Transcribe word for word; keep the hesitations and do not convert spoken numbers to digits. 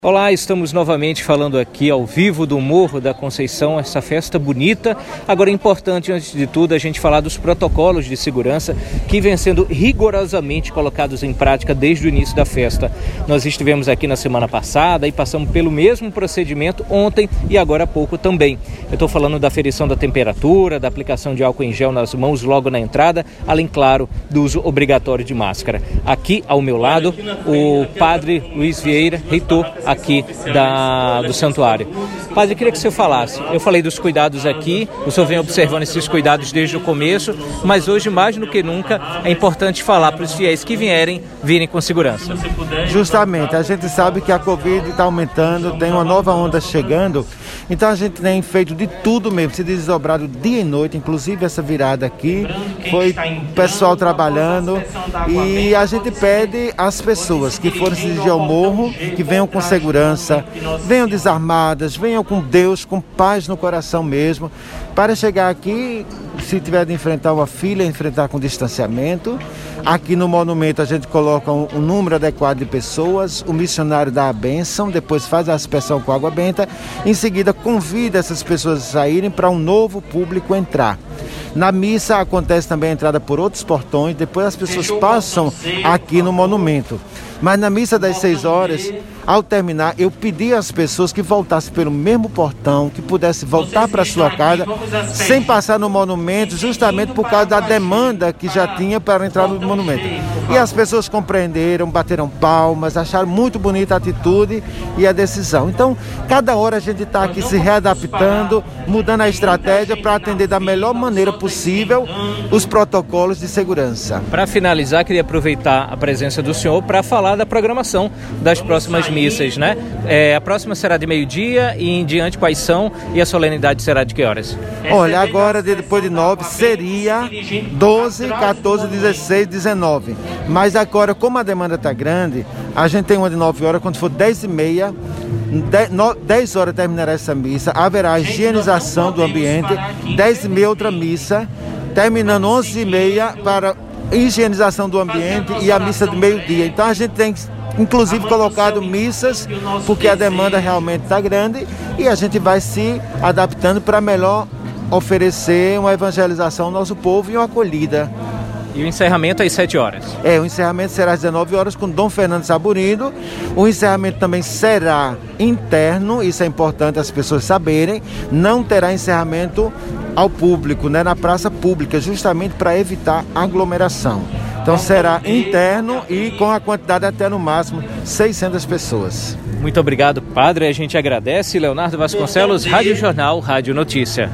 Olá, estamos novamente falando aqui ao vivo do Morro da Conceição, essa festa bonita. Agora é importante, antes de tudo, a gente falar dos protocolos de segurança que vêm sendo rigorosamente colocados em prática desde o início da festa. Nós estivemos aqui na semana passada e passamos pelo mesmo procedimento ontem e agora há pouco também. Eu estou falando da aferição da temperatura, da aplicação de álcool em gel nas mãos logo na entrada, além, claro, do uso obrigatório de máscara. Aqui ao meu lado, o padre Luiz Vieira, reitor aqui da, do santuário. Padre, eu queria que o senhor falasse. Eu falei dos cuidados aqui, o senhor vem observando esses cuidados desde o começo, mas hoje, mais do que nunca, é importante falar para os fiéis que vierem, virem com segurança. Justamente, a gente sabe que a Covid está aumentando, tem uma nova onda chegando, então a gente tem feito de tudo mesmo, se desdobrado dia e noite, inclusive essa virada aqui, foi o pessoal trabalhando, e a gente pede às pessoas que forem se dirigir ao morro, que venham com segurança, venham desarmadas, venham com Deus, com paz no coração mesmo, para chegar aqui, se tiver de enfrentar uma fila, enfrentar com distanciamento. Aqui no monumento a gente coloca um, um número adequado de pessoas, o missionário dá a bênção, depois faz a aspersão com água benta, em seguida convida essas pessoas a saírem para um novo público entrar. Na missa acontece também a entrada por outros portões, depois as pessoas passam aqui no monumento. Mas na missa das seis horas, ao terminar, eu pedi às pessoas que voltassem pelo mesmo portão, que pudessem voltar para sua casa, sem passar no monumento, justamente por causa da demanda que já tinha para entrar no monumento. E as pessoas compreenderam, bateram palmas, acharam muito bonita a atitude e a decisão. Então, cada hora a gente está aqui se readaptando, mudando a estratégia para atender da melhor maneira possível os protocolos de segurança. Para finalizar, queria aproveitar a presença do senhor para falar da programação das próximas missas, né? É, a próxima será de meio-dia e em diante quais são, e a solenidade será de que horas? Olha, agora depois de nove seria doze, quatorze, dezesseis, dezenove. Mas agora, como a demanda está grande, a gente tem uma de nove horas, quando for dez e meia, dez horas terminará essa missa, haverá a higienização do ambiente, dez e meia outra missa, terminando onze e meia para higienização do ambiente e a missa de meio-dia. Então a gente tem inclusive colocado missas, porque a demanda realmente está grande e a gente vai se adaptando para melhor oferecer uma evangelização ao nosso povo e uma acolhida. E o encerramento às sete horas? É, o encerramento será às dezenove horas com Dom Fernando Saburido. O encerramento também será interno, isso é importante as pessoas saberem, não terá encerramento ao público, né, na praça pública, justamente para evitar aglomeração. Então será interno e com a quantidade até no máximo seiscentas pessoas. Muito obrigado, padre. A gente agradece. Leonardo Vasconcelos, Rádio Jornal, Rádio Notícia.